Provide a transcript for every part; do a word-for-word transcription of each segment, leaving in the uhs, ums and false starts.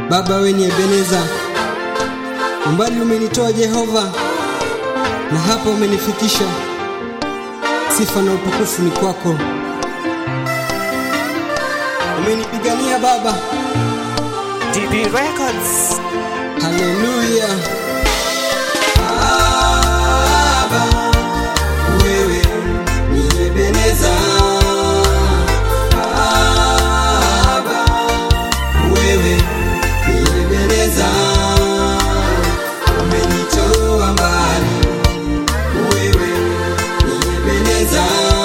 Baba wewe ni Ebeneza, umbali umenitoa Jehova, na hapa umenifikisha. Sifa na utukufu ni kwako. Umenipigania Baba. D B Records. Hallelujah. Baba wewe ni Ebeneza. Baba wewe ni Ebeneza. Umenitoa mbali. Wewe ni Ebeneza.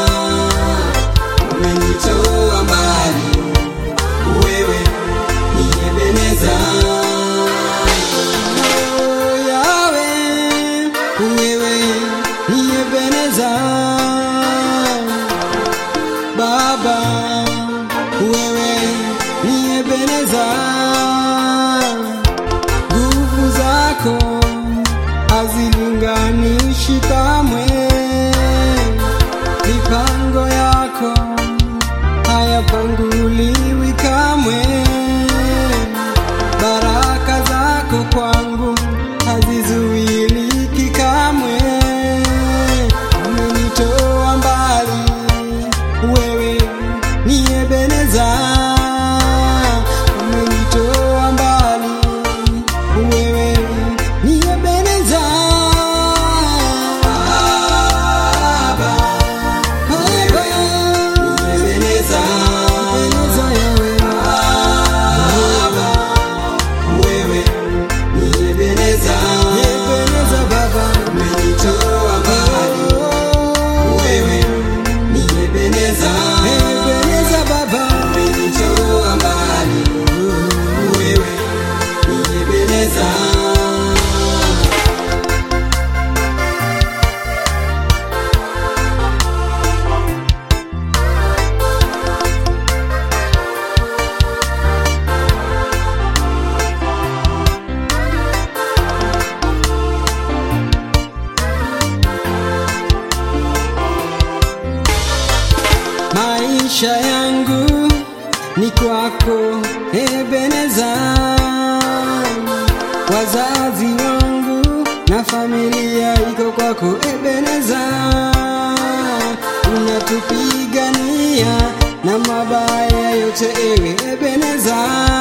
Umenitoa mbali. Wewe ni Ebeneza. Baba wewe ni Ebeneza, nguvu zako hazilinganishi kamwe, mipango yako hayapanguliwi kamwe, baraka zako kwangu hazizuiliki kamwe. Umenitoa mbali, wewe ni Ebeneza. Umenitoa mbali, wewe ni Ebeneza. Baba wewe ni Ebeneza. Ebeneza yawe. Baba wewe ni Ebeneza. Ebeneza Baba. Umenitoa mbali, wewe ni Ebeneza. Ebeneza Baba. Umenitoa mbali, wewe ni Ebeneza. Maisha yangu ni kwako Ebeneza, wazazi wangu na familia iko kwako Ebeneza. Unatupigania na mabaya yote ewe Ebeneza.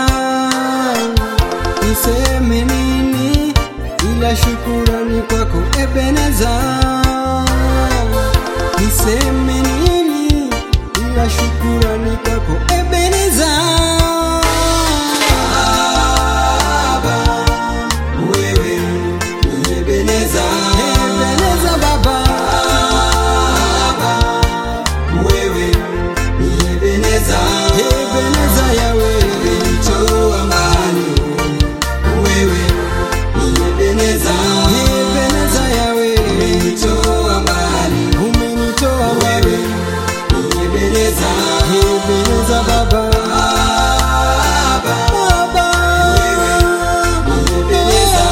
Niseme nini ila shukurani kwako Ebeneza. Niseme nini ila shukurani kwako Ebeneza. Baba wewe ni Ebeneza. Ebeneza Baba. Baba wewe ni Ebeneza. Ebeneza yawe. Umenitoa mbali, wewe ni Ebeneza. Ebeneza yawe. Umenitoa mbali, umenitoa wewe ni Ebeneza. Ebeneza Baba. Baba wewe ni Ebeneza.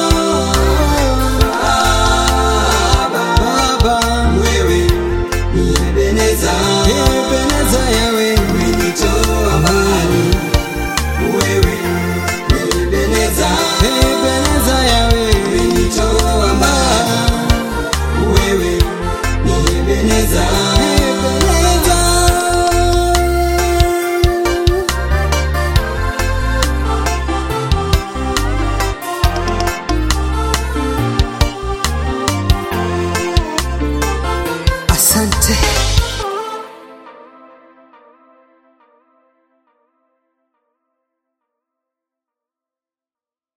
Baba wewe ni Ebeneza. Ebeneza yawe. Umenitoa mbali, wewe ni Ebeneza. Ebeneza yawe. Umenitoa mbali, wewe ni Ebeneza. Ebeneza. Asante.